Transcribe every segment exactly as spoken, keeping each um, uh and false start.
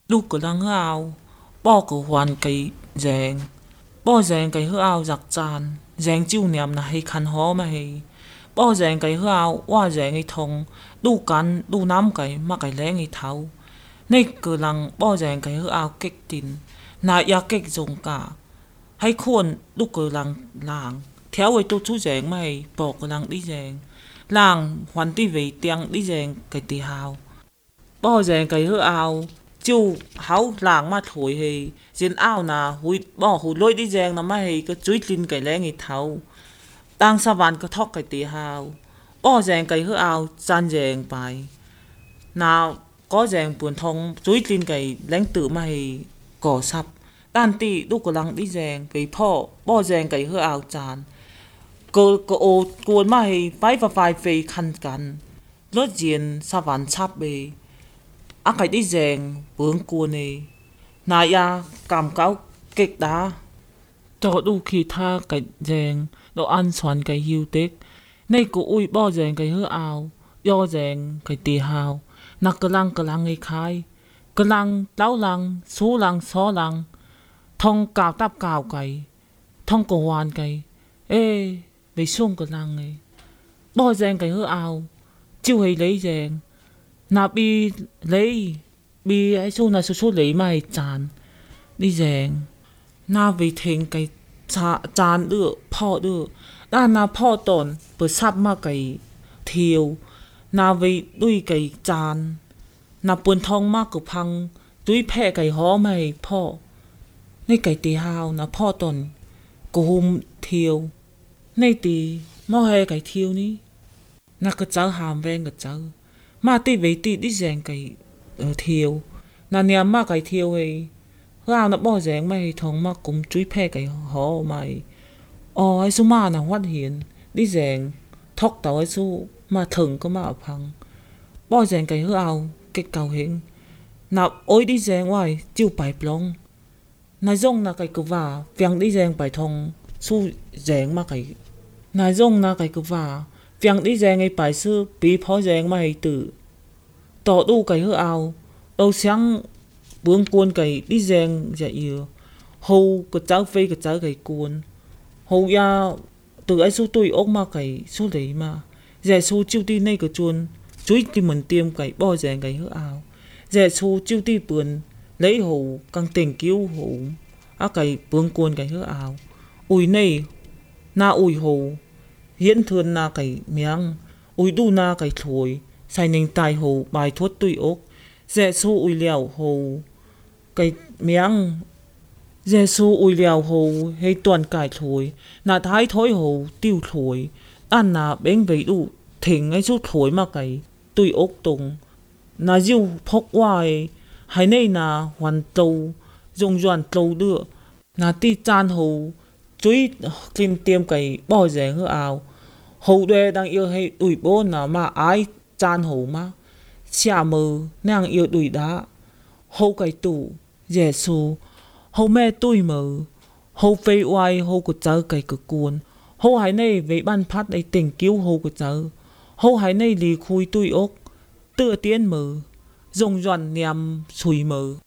lúc cái lăng ao bỏ cái hoàn cái rèn bỏ rèn cái hư ao giặc tràn rèn chiêu niệm là hay khăn hó mà hay bỏ rèn cái hư ao qua rèn cái thong đu cắn đu nắm cái mà cái lẽ cái tháo nay cái lăng bỏ rèn cái hư ao kích tin na ya kích dùng cả hay khuôn lúc cái lăng làng theo ấy tôi chú rèn mày bỏ cái lăng đi rèn làng hoàn ti về tiếng đi rèn cái tì hào bỏ rèn cái hư ao chiu háo làng mà thổi thì trên ao nà hui bỏ hui lôi đi rèn nó mà hay cái chuối tin cái lẽ người tháo đang sa van cái thóc cái tì hào bỏ rèn cái hư ao chan rèn bài nào có rèn buồn thông chuối tin cái lãnh tử mà hay cỏ sập đàn tì lúc cái lăng đi rèn cái phò bỏ rèn cái hư ao chan cô cô ô cuốn mà hay phải và phải về khăn cắn lót diện sa van chắp bề á cái đi rèn bướng cuốn này nà ya cảm cáo kịch đá cho đủ khi tha cái rèn đồ ăn xoắn cái hiu tích nay cô ui bỏ rèn cái hư ảo do rèn cái tì hào nà cơ lăng cơ lăng ngay khai cơ lăng lão lăng số lăng xó lăng thông cào táp cào cái thông cổ hoàn cái ê về xuống cơ lăng ấy bỏ rèn cái hư ảo chiêu hay lấy rèn nà bi lấy bi ấy số nà số số lấy mà hay chán đi rèn na vì thình cái cha chan được phò được đa na phò tòn bữa sắp mà cái thiêu na vì đuôi cái chan na buồn thông mà cái phăng đuôi phe cái hó mày phò nay cái tì hào na phò tòn cái hôm thiêu nay tì mò hay cái thiêu ní na cái cháu hàm ven cái cháu mà tì về tì đi rèn cái thiêu na niệm mà cái thiêu ấy gạo nó bỏ rèn mày thong mà cũng chui phe cái họ mày ồ ai số mà nó phát hiện đi rèn thóc tàu ai số mà thừng có mà phăng bỏ rèn cái gạo cái cầu hiện nào ôi đi rèn ngoài chiêu bài plong này rong là cái cái vả phiang đi rèn bài thong su rèn mà cái này rong là cái cái vả phiang đi rèn cái bài sư bị phó rèn mày tự tỏ đủ cái gạo đâu sáng bướng cuốn cái đi rèn dạ yêu hầu cái cháu phê cái cháu cái cuốn hầu ya từ ấy số tuổi ốc mà cái số đấy mà dạ số chiêu ti này cái chuồn chuối thì mình tiêm cái bỏ rèn cái hứa ảo dạ số chiêu ti bườn lấy hầu căng tình cứu hầu á cái bướng cuốn cái hứa ảo ui này na ui hầu hiến thường na cái miếng ui đu na cái thổi sai nên tài hầu bài thuốc tuổi ốc dạ số ui liao hầu cái miếng Giêsu ui liao hồ hay toàn cải thổi nà thái thối hồ tiêu thổi ăn nà bén về đủ thỉnh ấy chút thổi mà cái tùy ốc tùng nà diêu phốc hoài hay nay nà hoàn tàu dùng doàn tàu đưa nà ti chan hồ chuối kim tiêm cái bỏ rẻ hư ảo hồ đê đang yêu hay đuổi bố nà mà ai chan hồ mà xả mờ nàng yêu đuổi đá hồ cái tủ Giêsu hầu mẹ tôi mờ hầu phê oai hầu của cháu cái cực cuốn hầu hải này với ban phát đầy tình cứu hầu của cháu hầu hải này lì khui tôi ốc tựa tiến mờ dùng doàn niềm sùi mờ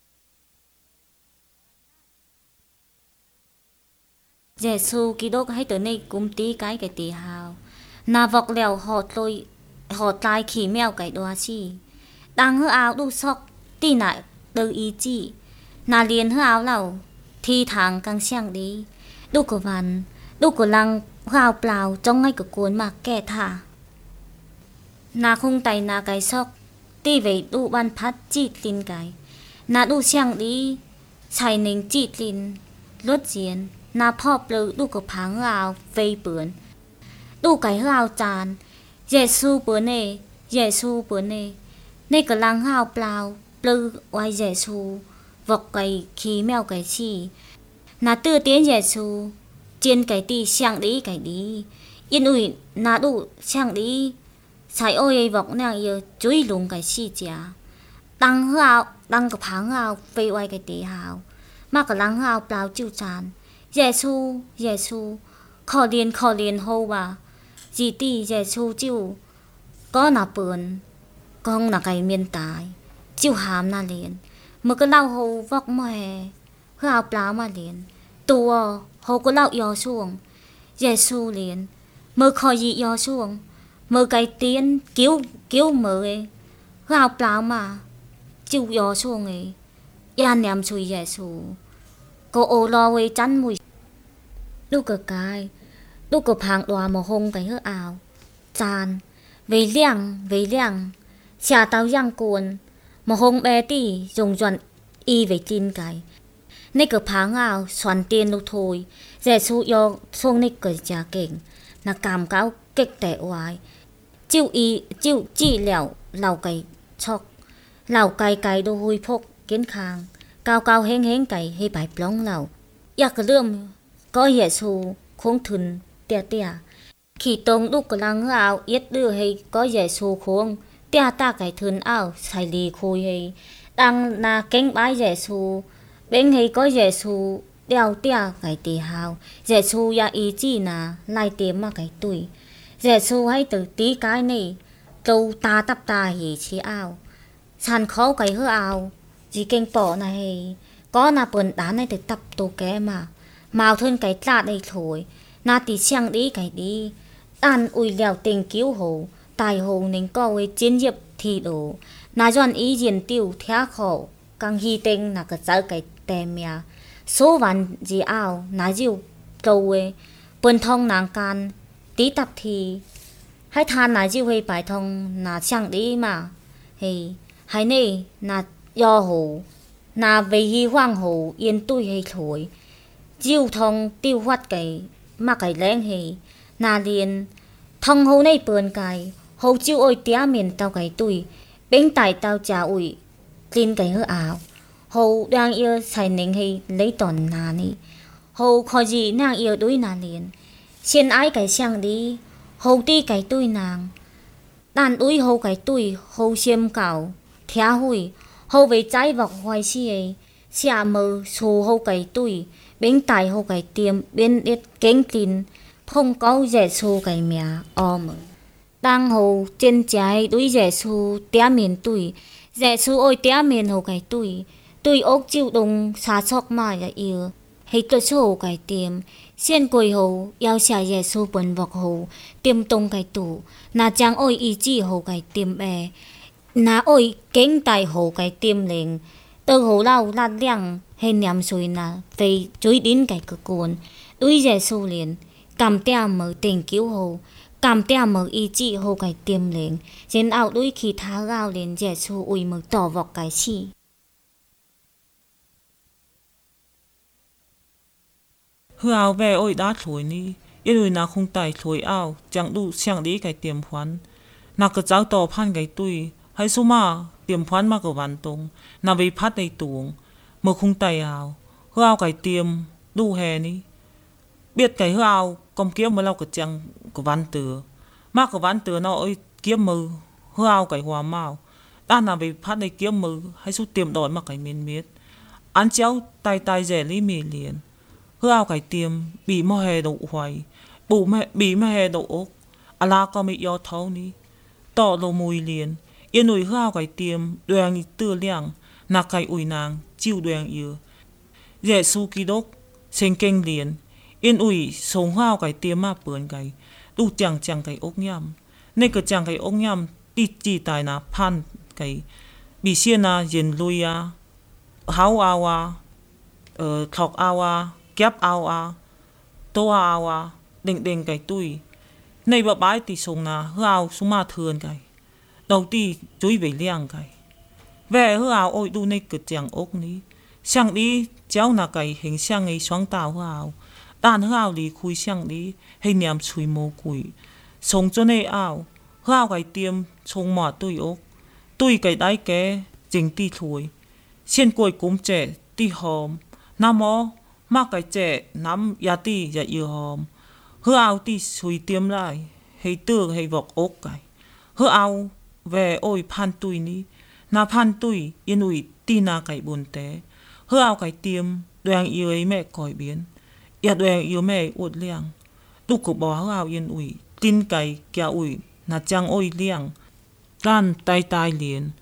Giêsu Kitô hay tới này cũng tí cái cái tí hào na vọc lèo họ tôi họ tai khỉ mèo cái đoa chi đang hư áo đu sọc tí nại từ ý chỉ na liền hư áo lẩu thi tháng càng xiang đi đu của văn đu của lăng gào plau trong ngay của cuốn mà kẻ thả na khung tay na cái sọc ti về đu ban phát chỉ tin cái na đu xiang đi xài nính chỉ tin lốt diên naพ่อ plu ดูกับพังราวเฟยเปือนดูไก่ราวจานเยซูเปือนเนเยซูเปือนเนในกำลังราวเปล่าปลือไว้เยซูvọcไก่ขี้แมวไก่ชีนาตื้อเตี้ยนเยซูเจียนไก่ตีเสียงดีไก่ดียินอุ่ยนาดูเสียงดีใส่โอ้ยvọc nàng yêuจุ้ยลุงไก่ชีจ้าตังราวตังกับพังราวเฟยไว้ไก่ตีหาวมากกำลังราวเปล่าจิ้วจานเยซูเยซูขอเรียนขอเรียนโฮว่าจีตีเยซูจิ้วก็น่าเปือนก็น่าไก่เมียนตายจิ้วหามน่าเรียน mơ cái lau hồ vóc mà hè hư áo plau mà liền tua hồ có lau yò xuống Giê-xu liền mơ khỏi gì yò xuống mơ cái tiếng cứu cứu mơ ấy hư áo plau mà chịu yò xuống ấy yan nhầm chui Giê-xu cô ô lo ấy chăn mùi lúc cơ cái lúc cơ phang đoà mà hông cái hư áo chan về liang về liang xả tao yang cuốn mà hông bé tì dùng dọn y về tin cái nấy cơ phang áo xoắn tiền lúc thôi Giê-xu yo xuống nấy cơ trả kỉnh là cảm cáo kích tệ oai chịu y chịu chỉ lẻo lào cái chọc lào cái cái đồ hui phốc kiến khang cao cao heng heng cái hay bài plong lào yak lươm có Giê-xu khung thun tia tia khi tông lúc cái lăng áo yết đưa hay có Giê-xu khung tia ta cái thun áo xài lì khôi hay đang na cánh bãi Giê-xu bên hay có Giê-xu đeo tia cái tì hào Giê-xu ya ý chỉ na lai tiêm mà cái tuổi Giê-xu hay từ tí cái này câu ta tập ta hỉ chi áo sàn khó cái hư áo chỉ kênh bỏ này có na bẩn đá này để tập tô kẻ mà màu thân cái lạ đây thôi na tí sang đi cái đi đàn ui lèo tình cứu hồ tài hồ nên có với chiến diệp thì đổ na dọn ý diện tiêu thea khổ càng hy tinh là cái giáo cái tèm ya số vạn gì áo na diêu câu ấy bẩn thông nàng can tí tập thì hay than na diêu hay bài thông na sang đi mà hay hay này na do hồ na về hi hoang hồ yên tui hay thổi diêu thông tiêu hoát cái mà cái lén hay na liền thông hồ này bờn cái hồ chiêu ôi tía miền tao cái tui bên tại tao trả ủi tin cái hư áo hồ đang yêu xài nính hay lấy tòn nà ni hồ khó gì nàng yêu đối nà liền xin ai cái sang đi hồ ti cái tui nàng đàn đuôi hồ cái tui hồ xiêm cào thea hui hồ về trái vọc hoài xì ấy xả mờ xù hồ cái tui bên tại hồ cái tiêm bên đít kén tin không có Giê-xu cái mẹ ôm đang hồ trên trái đuôi Giê-xu tía miền tui Giê-xu ôi tía miền hồ cái tui tui ốc chịu đông xa sóc mà là yêu hay tôi số cái tiêm xiên quầy hồ yêu xả Giê-xu bẩn vọc hồ tiêm tông cái tủ na chàng ôi ý chỉ hồ cái tiêm bè na ôi kén tại hồ cái tiêm liền từ hồ lao lát liang hay nhắm xuôi na về chuối đến cái cơ cuốn đuôi Giê-xu liền cầm tia mở tình cứu hồ cầm tia mở ý chỉ hồ cái tiêm liền trên áo đuôi khi tháo gao liền Giê-xu ui mở tỏ vọc cái chi hư áo về ôi đã thổi ni yên ui na không tài thổi áo chẳng đủ sang đi cái tiêm khoán na cái giáo tỏ phan cái tui hay số mà tiêm khoán mà cái văn tông na về phát đầy tuồng mà không tài áo hư áo cái tiêm đủ hè ni biết cái hư áo công kiếm mà lau cái chẳng cái văn tử mà cái văn tử nó ơi kiếm mơ hư áo cái hòa màu đan na về phát đầy kiếm mơ hay số tiêm đòi mà cái miền miết ăn chéo tay tay rẻ lý mì liền hư áo cái tiêm bị mơ hè đậu hoài bù mẹ bị mơ hè đậu ốc à la có bị do thấu ni tỏ lô mùi liền yên ủi hư áo cái tiêm đoàn tư liang na cái ủi nàng chiêu đoàn yêu Giê-xu Kitô sinh kinh liền yên ủi sống hư áo cái tiêm mà bướn cái đủ chẳng chẳng cái ốc nhầm nên cái chẳng cái ốc nhầm đi chỉ tài na phan cái bị xiên na yên lui à háo áo à ờ thọc áo à kép áo à tô áo à định định cái tui này bà bái thì sống na hư áo xuống mà thường cái đầu tiên chui về liang cái về hư áo ôi đu này cái chẳng ốc ní sang đi cháu na cái hình sang ấy xoáng tàu hư áo đàn hư áo đi khui sang đi hình niệm chui mồ quỷ sống cho này áo hư áo cái tiêm sống mỏ tui ốc tui cái đáy cái chính ti thôi xiên côi cũng trẻ ti hòm nam mó mà cái trẻ nắm ya ti ya yêu hòm hư áo ti chui tiêm lại hay tư hay vọc ốc cái hư áo về ôi phan tui ni na phan tui yên ủi ti na cái buồn té hư áo cái tiêm đoàn yêu ấy mẹ còi biến ya đoàn yêu mẹ uột liang đu cổ bò hư áo yên ủi tin cái kia ủi na chang ôi liang gan tay tay liền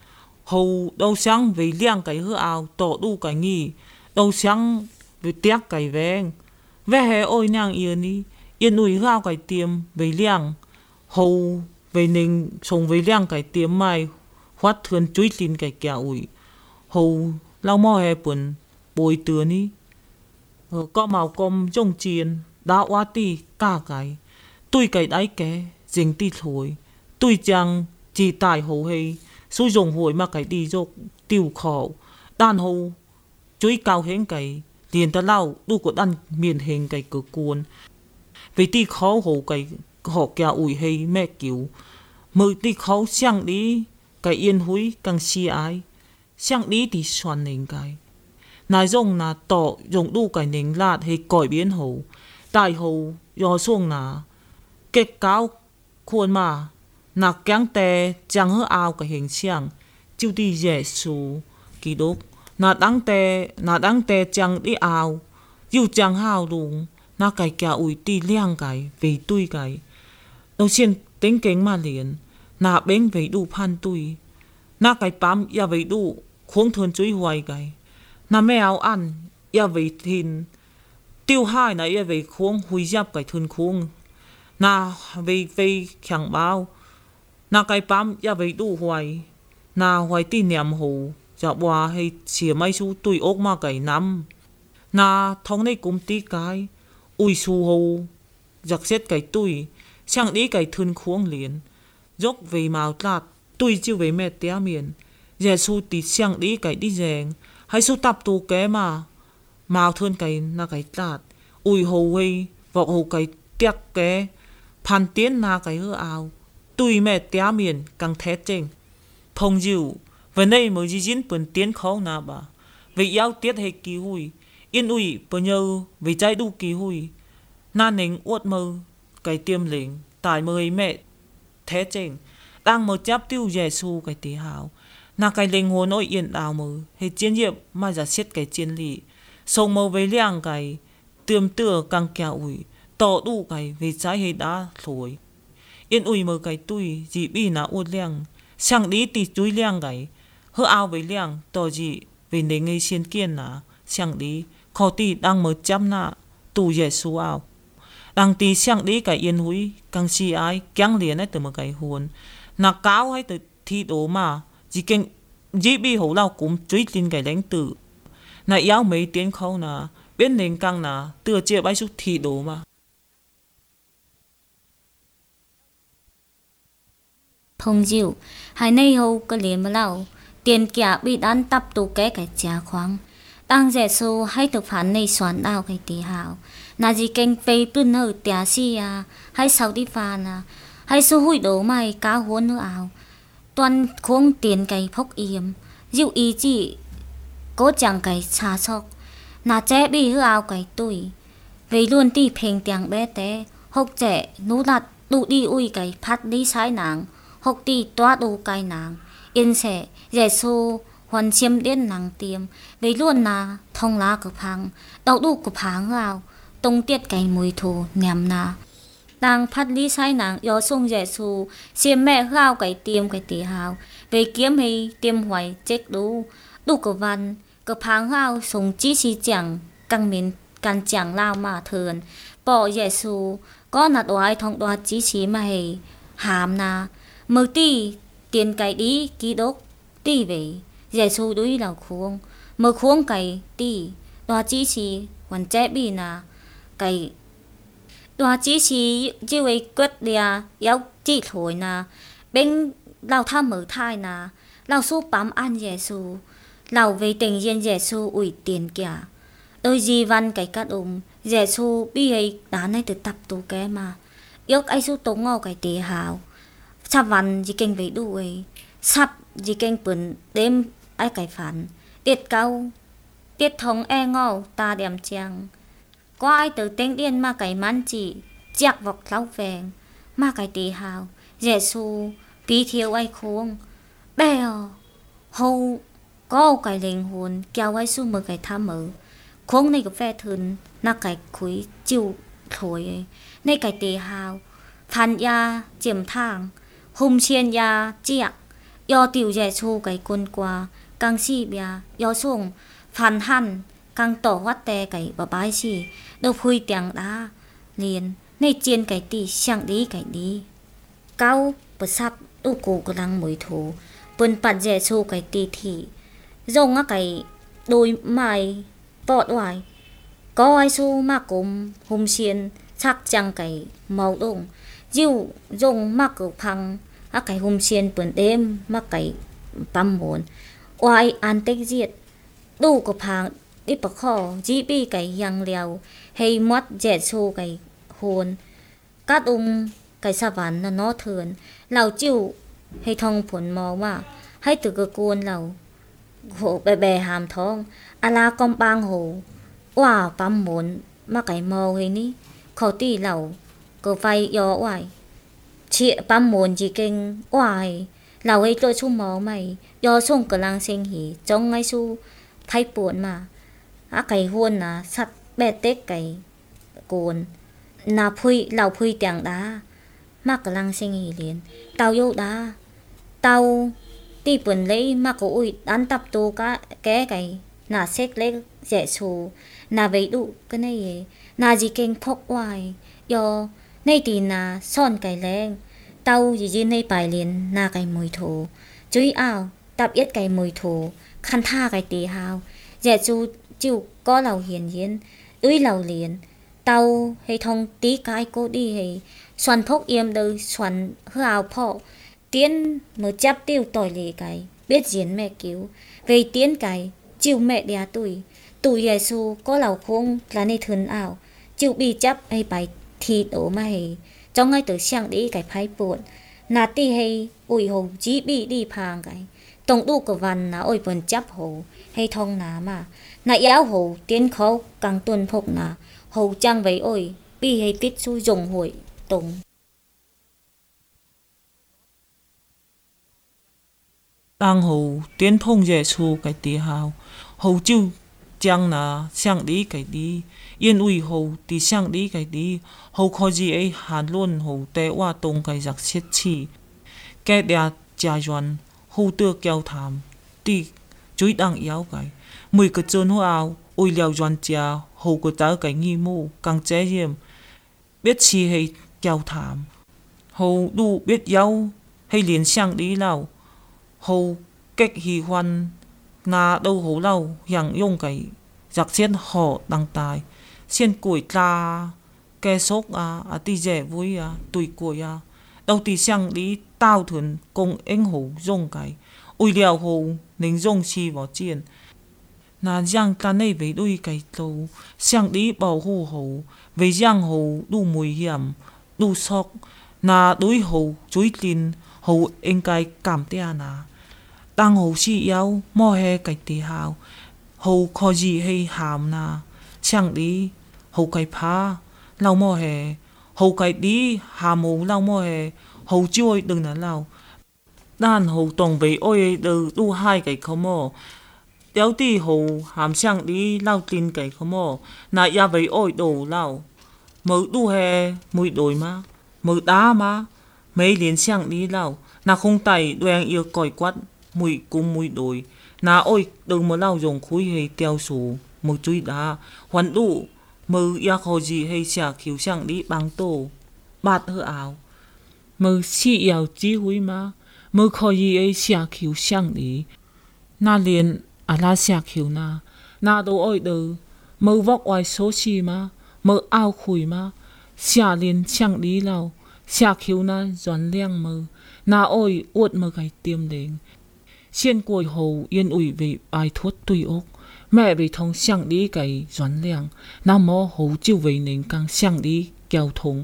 hầu đâu sáng về liang cái hứa ao tổ đu cái nghi đâu sáng về tiếc cái veng ve hè ôi nàng yên đi yên ủi hứa ao cái tiêm về liang hầu về ninh sống về liang cái tiêm mai hoát thườn chuối tin cái kẹo ủi hầu lau mò hè bẩn bồi từa ní có màu com trong chiên đã quá ti cả cái tôi cái đáy ké dính ti thổi tôi chẳng chỉ tài hầu hay sử dụng hồi mà cái đi dọc tiêu khổ đàn hầu chuối cao hến cái liền ta lau đu có đan miền hình cái cửa cuốn vì ti khó hầu cái họ kẹo ủi hay mẹ kiểu mời ti khó sang đi cái yên húi càng si ái sang đi thì xoan nền cái nài dùng là tỏ dùng đu cái nền lạt hay còi biến hầu đại hầu do xuống là kết cáo khuôn mà nạc kén tè chẳng hứa ao cái hình象chiêu đi dễ xù kỳ đốc nà đắng tè nà đắng tè chẳng đi ao yêu chẳng hào đúng nà cái kẹo ủi ti liang cái về tui cái đầu tiên tính kính mà liền nà bén về đu phan tui nà cái bám ya về đu khuôn thường chuối hoài cái nà mẹ áo ăn ya về thìn tiêu hai nà ya về khuôn hui giáp cái thường khuôn nà về về khẳng bao nà cái bám ya về đu hoài nà hoài ti niệm hồ dạ bòa hay xìa mấy su tui ốc mà cái nắm nà thông này cũng tí cái ui su hồ giặc xét cái tui sang đi cái thường khuôn liền dốc về màu lạt tui chiêu về mẹ té miền dè su tí sang đi cái đi rèn hay su tập tù ké mà màu thương cái na cái lạt ui hồ hay vọc hồ cái tiếc ké phan tiến na cái hứa ao tui mẹ té miền càng thét chênh phong diệu vấn đây mới di diễn bẩn tiến khó na bà vì áo tiết hay kỳ hùi yên ui bờ nhờ vì trái đu kỳ hùi na nình uất mơ cái tiêm lĩnh tại mời mẹ thế chênh đang mở chắp tiêu dè su cái tí hào na cái linh hồn ôi yên đào mơ hay chiến diệp mà giả xét cái chiến lị sông mơ với liang cái tiêm tựa càng kẹo ui tỏ đu cái vì trái hay đã thổi yên ui mơ cái tui dị bi na uất liang sang đi tì chuối liang cái hứa ao với liang tỏ dị vì nế ngây xiên kiên na sang đi khó tì đang mở chắp na tù dè su ao đang tì sang đi cái yên húi càng si ai kén liền ấy từ một cái hồn nà cáo hay từ thi đố mà chỉ kinh chỉ bị hổ lao cũng truy tin cái lãnh tử nà yếu mấy tiếng khâu nà bên nền căng nà tựa chia bái xúc thi đố mà Phong diệu hai nay hầu cái liền mà lao tiền kia bị đan tập tù cái cái trả khoáng đang dễ số hay thực phản này xoắn đào cái tí hào nà gì kênh phê bưng hờ tía xì à hay sao đi phàn à hay số hủy đố mày cá huôn nữa ảo toàn khuôn tiền cái phốc yếm dịu ý chỉ cố chẳng cái xa sọc nà trẻ bị hư ảo cái tuổi vì luôn tì phèn tiếng bé té hốc trẻ nú đặt đủ đi ui cái phát đi sai nàng hốc tì toa đủ cái nàng yên sẽ dễ số hoàn chiêm đến nàng tiêm vì luôn là thông lá cực hàng đậu đủ cực hàng hư ảo tông tiết cái mùi thù nèm nà đang phát lý sai nàng do sung dễ su xiêm mẹ gao cái tiêm cái tí hào về kiếm hay tiêm hoài chết đủ đủ cơ văn cơ phang gao sung chỉ si chẳng căng miền can chẳng lao mà thường bỏ dễ su có nạt oai thông đoạt chỉ chỉ mà hay hàm na mơ ti tiền cái đi ký đốc ti về dễ su đuôi là khuông mơ khuông cái ti đoạt chỉ chỉ hoàn trẻ bị na cái đoạt chỉ chỉ chỉ với quyết địa yếu chỉ thôi na bên lao tham mở thai na lao su bám ăn Giêsu lao về tình yên Giêsu ủi tiền kìa đôi gì văn cái cát ôm Giêsu bi ấy đá này từ tập tù cái mà yếu ai su tống ngô cái tì hào sắp văn gì kinh về đủ ấy sắp gì kinh bẩn đêm ai cái phản tiết cao tiết thống e ngô ta đem chàng có ai từ tiếng điên mà cái man chỉ chạc vọc lau vàng mà cái tì hào Giêsu bí thiếu ai khuông bèo hầu có cái linh hồn kéo ai su mở cái tham mở khuông này có phe thường na cái khối chiều thổi ấy này cái tì hào phan ya chiếm thang hùng chiên ya chiạc do tiểu dễ chu cái quân qua càng si bia do sung phản hẳn càng tổ hoát tè cái bà bái si đâu phui tiếng đá liền nay chiên cái tì sang đi cái đi cao bật sắp đu cổ cái lăng mùi thú bần bạt dễ chu cái tì thị dùng á cái đôi mày bọt hoài có ai su mà cũng hùng xiên chắc chăng cái màu đông diêu dùng mà cứ phăng á cái hùng xiên bần đêm mà cái băm muốn oai an tích diệt đủ có phang đi bạc kho chỉ bị cái yang liao hay mất dễ chu cái hồn cát ung cái sa văn nó nó thường lào chiêu hay thông phun mò mà hay từ cái cuốn lào hồ bè bè hàm thong ala con bang hồ wow bám muốn mà cái mò hay ní khó tì lào cứ phải gió oai chị bám muốn chỉ kinh oai lào ấy tôi chung mò mày do sung cái lang sinh hỉ trong ngay su thay buồn mà á cái huôn là sắt bè tết cái cuốn na phui lào phui tiếng đá mà cái lang sinh hỉ liền tao yêu đá tao đi bẩn lấy mà có ui ăn tập tu cả cái cái na xét lấy dễ xù na vậy đủ cái này na gì kinh phốc hoài do nay thì na son cái leng tao gì gì nay bài liền na cái mùi thù chui ao tập ít cái mùi thù khăn tha cái tì hào dễ xù chịu có lầu hiền hiền ưới lầu liền tao hay thông tí cái cô đi hay xoắn phốc yếm đời xoắn hào phọ tiến mới chấp tiêu tội lì cái biết diễn mẹ cứu về tiến cái chịu mẹ đẻ tuổi tuổi Giêsu có lầu khung là nơi thân ảo chịu bị chấp hay bài thì đổ mà hay trong ngay từ sáng đi cái phái buồn nà ti hay ủi hồ chỉ bị đi phàng cái tổng đủ của văn là ôi buồn chấp hồ hay thông ná mà nà éo hồ tiến khâu càng tuân phục nà hồ chăng với ôi bị hay tiết su dùng hội tổng đang hồ tiến thông dễ xu cái tì hào hồ chiêu chăng là sang đi cái đi yên ui hồ tì sang đi cái đi hồ khó gì ấy hàn luôn hồ tê qua tông cái giặc xét chi cái đẹp trà doan hồ tưa kéo thảm tì chuối đang yếu cái mùi cái chân hồ áo ui liao doan trà hồ có ta cái nghi mô càng chế hiểm biết chi hay kéo thảm hồ đủ biết yếu hay liền sang đi nào hồ cách hì hoan na đâu hồ lâu yang用cái giặc xiên họ đăng tài xiên củi ta ke sốc à à ti dễ vui à tuổi củi à đâu ti sang đi tao thuần công anh hồ dùng cái ui liao hồ nính dùng chi vào chiên na giang ta này về đuôi cái lâu sang đi bảo hồ hồ về giang hồ đủ mùi hiểm đủ sốc na đối hồ chuối tin hồ anh cái cảm tia na đang hồ si yếu mò he cái tì hào hồ khó gì hay hàm na chẳng đi hồ cái phá lau mò he hồ cái đi hàm hồ lau mò he hồ chui đừng là lau đàn hồ tổng về ôi từ đu hai cái khó mò đéo tì hồ hàm chẳng đi lau tin cái khó mò na ya về ôi đổ lau mở đu he mùi đổi mà mở đá mà mấy liền chẳng đi lau na không tay đuôi yêu còi quát mùi cùng mùi đồi na ôi đừng mà lau dùng khối hay tiêu sủ một chuối đá hoàn đủ mơ ya khó gì hay xả khiếu chẳng đi bằng tổ bạt hơ áo mơ xị yếu chí húi mà mơ khó gì ấy xả khiếu chẳng đi na liền à la xả khiếu na na đồ ôi đờ mơ vóc oai số xì mà mơ ao khủi mà xả liền chẳng đi lau xả khiếu na doán liang mơ na ôi uột mơ cái tiêm đến xiên cùi hồ yên ủi về bài thuốc tùy ốc mẹ về thông sang đi cái doán liang nam mô hồ chiêu về nên càng sang đi kéo thông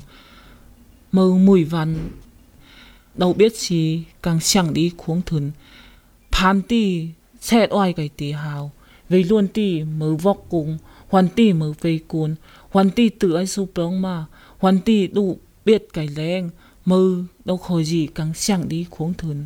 mơ mùi văn đâu biết gì càng sang đi khuống thun phan ti xét oai cái tì hào về luôn ti mơ vóc cùng hoàn ti mơ về cuốn hoàn ti tự ai su bóng mà hoàn ti đủ biết cái leng mơ đâu khỏi gì càng sang đi khuống thun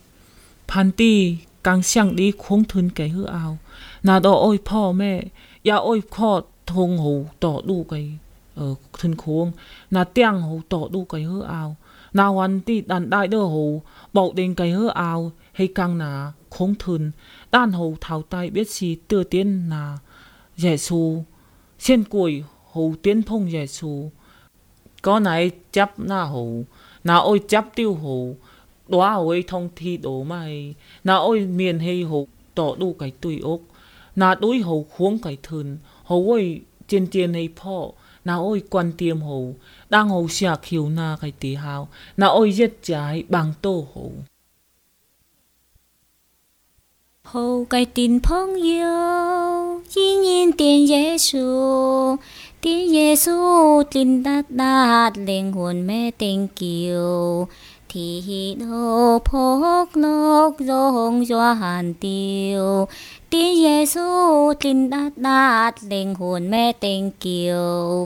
phan ti càng sang đi khuống thun cái hư áo na đó ôiพ่อ mẹ ya ôi khó thông hồ tỏ đủ cái ở thân khuống na tiếng hồ tỏ đủ cái hư áo na hoàn ti đàn đại đỡ hồ bảo đến cái hư áo hay càng nà không thun đan hầu thảo tai biết si tưa tiên nà Giêsu xiên củi hầu tiên phong Giêsu có này chấp na hầu na ôi chấp tiêu hầu đóa ôi thông thi đổ mày na ôi miền hay hầu tỏ đủ cái tùy ốc na đối hầu khuống cái thun hầu ôi trên trên hay phò na ôi quan tiêm hầu đang hầu xạc hiểu na cái tí hào na ôi giết trái bằng tô hầu hầu cái tin phong yêu chỉ nhìn tiền Giêsu tiền Giêsu tin đạt đạt linh hồn mẹ tình kiều thì đâu phúc lộc rong cho hàn tiêu tiền Giêsu tin đạt đạt linh hồn mẹ tình kiều